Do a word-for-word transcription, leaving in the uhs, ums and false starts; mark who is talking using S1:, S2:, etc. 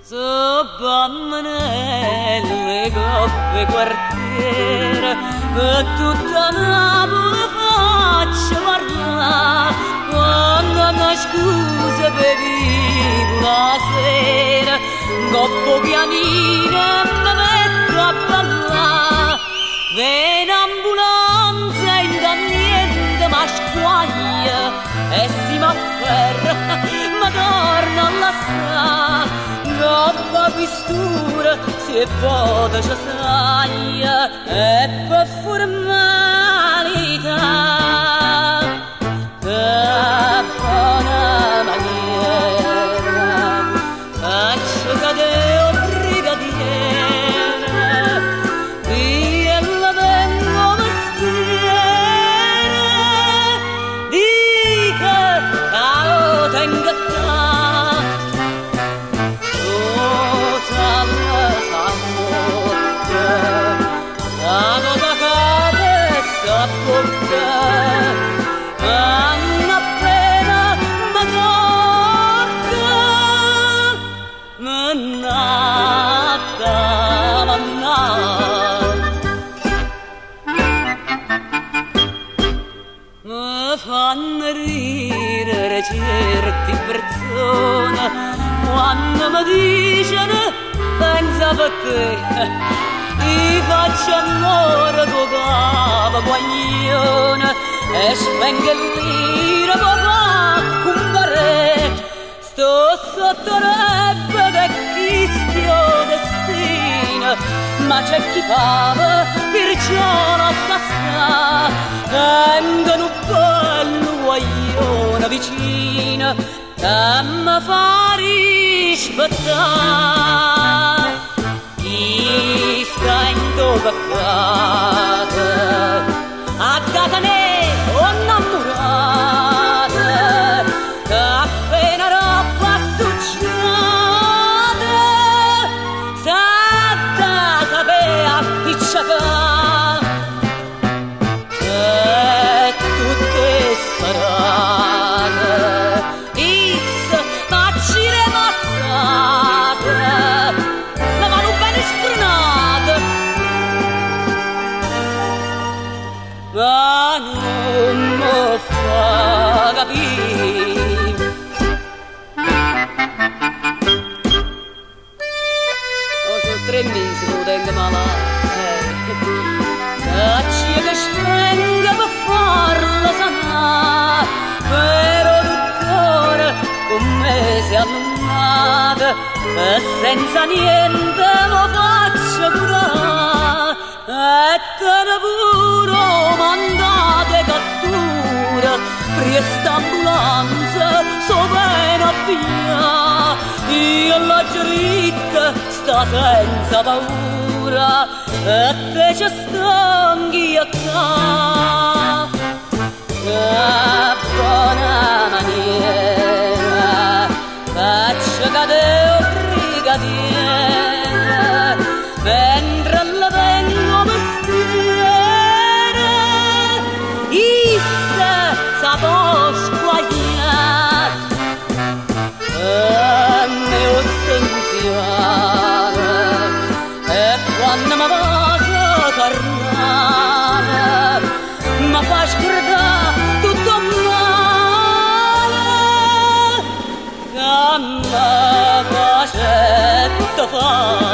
S1: Bammanelle, coppe, quartiere, per tutta Napoli faccio parlare. Quando mi scusa per la sera, coppo pianino e mi metto a ballare. Viene ambulanza e da niente mi squaglia e si m'afferra, ma torna a lassare. Troppa questura si vota ci saglia e per formalità che buona maniera faccio cadere un brigadiere via la vengo mestiere dica che lo tenga fanno ridere certi persone quando mi dicono pensa per te io faccio amore con capo guaglione e spengo l'ira papà compare sto sotto rebbe che chistio destino ma c'è chi pava perciò non sa sta vengono bello guaglione vicino che mi fa rispettare chi sta in tuo peccato a Catanè o innamorata che appena roba succede sa da sapere appicciacare ma non mi fa capire. Oh, sono tre mesi che lo tengo malato, cacci che sprenga per farla sanare, però dottore con me si è allungata e senza niente lo faccio curare e te ne puro mandate cattura presta ambulanza so bene a via io la dritta sta senza paura e te ci stanghi a ca che buona maniera faccio cadere un brigadiere mentre la vengo mestiere issa sa può squagliare e me ho senziale e quando mi va a tornare mi fa scordare tutto male che mi facendo fare